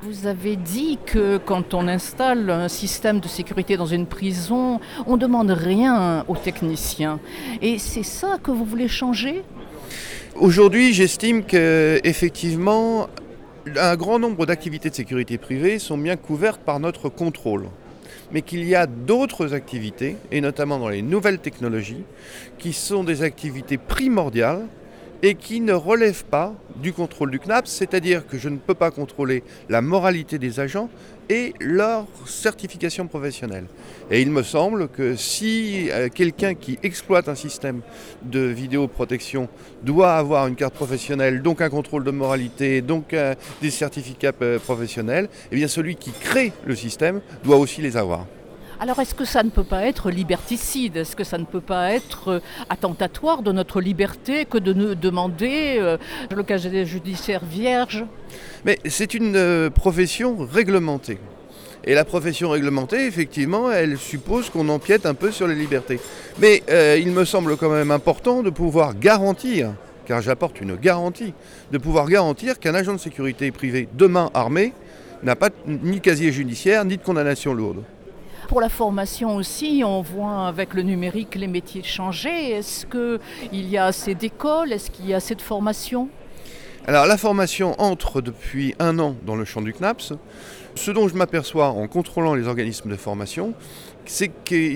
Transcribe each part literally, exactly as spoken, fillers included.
Vous avez dit que quand on installe un système de sécurité dans une prison, on ne demande rien aux techniciens. Et c'est ça que vous voulez changer? Aujourd'hui, j'estime qu'effectivement, un grand nombre d'activités de sécurité privée sont bien couvertes par notre contrôle. Mais qu'il y a d'autres activités, et notamment dans les nouvelles technologies, qui sont des activités primordiales et qui ne relèvent pas du contrôle du C N A P S, c'est-à-dire que je ne peux pas contrôler la moralité des agents et leur certification professionnelle. Et il me semble que si euh, quelqu'un qui exploite un système de vidéoprotection doit avoir une carte professionnelle, donc un contrôle de moralité, donc euh, des certificats euh, professionnels, eh bien celui qui crée le système doit aussi les avoir. Alors est-ce que ça ne peut pas être liberticide? Est-ce que ça ne peut pas être euh, attentatoire de notre liberté que de nous demander euh, le casier judiciaire vierge? Mais c'est une euh, profession réglementée. Et la profession réglementée, effectivement, elle suppose qu'on empiète un peu sur les libertés. Mais euh, il me semble quand même important de pouvoir garantir, car j'apporte une garantie, de pouvoir garantir qu'un agent de sécurité privée, demain armé, n'a pas ni casier judiciaire, ni de condamnation lourde. Pour la formation aussi, on voit avec le numérique les métiers changer. Est-ce qu'il y a assez d'écoles? Est-ce qu'il y a assez de formation? Alors la formation entre depuis un an dans le champ du C N A P S. Ce dont je m'aperçois en contrôlant les organismes de formation, c'est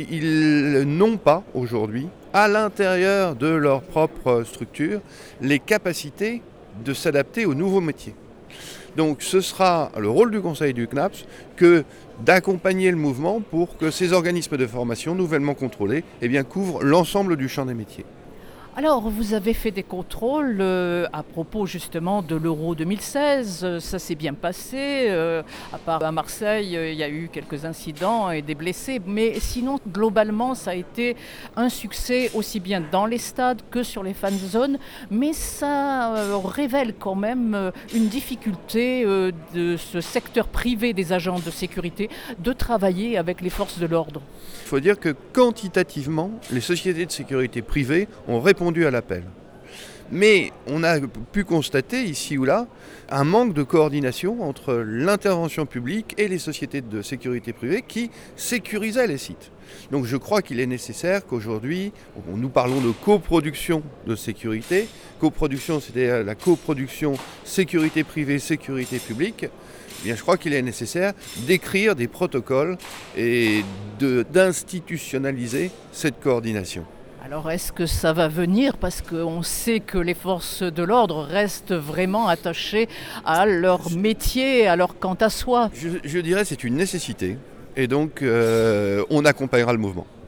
qu'ils n'ont pas aujourd'hui, à l'intérieur de leur propre structure, les capacités de s'adapter aux nouveaux métiers. Donc ce sera le rôle du conseil du C N A P S que d'accompagner le mouvement pour que ces organismes de formation nouvellement contrôlés eh bien, couvrent l'ensemble du champ des métiers. Alors, vous avez fait des contrôles euh, à propos justement de l'Euro deux mille seize. Euh, Ça s'est bien passé. Euh, à part à Marseille, euh, il y a eu quelques incidents et des blessés. Mais sinon, globalement, ça a été un succès aussi bien dans les stades que sur les fan zones. Mais ça euh, révèle quand même euh, une difficulté euh, de ce secteur privé des agents de sécurité de travailler avec les forces de l'ordre. Il faut dire que quantitativement, les sociétés de sécurité privées ont répondu à l'appel. Mais on a pu constater ici ou là un manque de coordination entre l'intervention publique et les sociétés de sécurité privée qui sécurisaient les sites. Donc je crois qu'il est nécessaire qu'aujourd'hui, nous parlons de coproduction de sécurité. Coproduction, c'est la coproduction sécurité privée, sécurité publique. Eh bien, je crois qu'il est nécessaire d'écrire des protocoles et de, d'institutionnaliser cette coordination. Alors est-ce que ça va venir? Parce qu'on sait que les forces de l'ordre restent vraiment attachées à leur métier, à leur quant à soi. Je, je dirais que c'est une nécessité et donc euh, on accompagnera le mouvement.